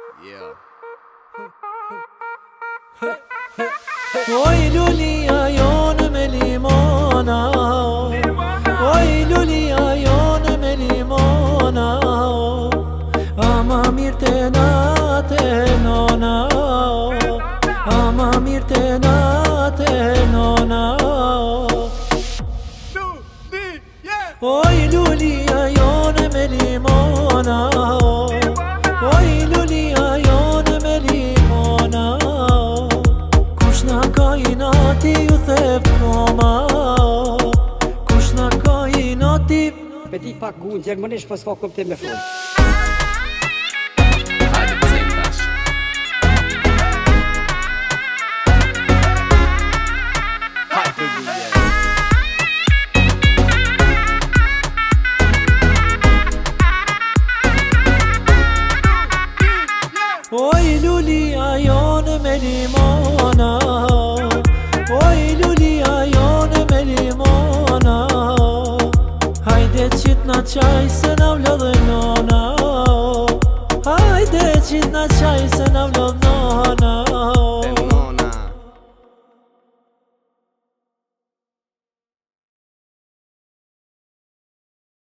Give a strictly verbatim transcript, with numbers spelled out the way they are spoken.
Yeah. Oj lulia jonë me limona, oj lulia jonë me limona, ama mirë të natë nona, ama mirë të natë nona. Oj lulia jonë me limona, oj lulia jonë me limona, kush na ka inati ju theft koma, kush na ka inati. Petit pak unë gjermanisht pas fa kuptim me fund. Hajde pëzim tash. Hajde lulia. Oj lulia jonë me limona, oj lulia jonë me limona, hajde qit na qaj se na vlodhe nona, hajde qit na qaj se na vlodhe nona.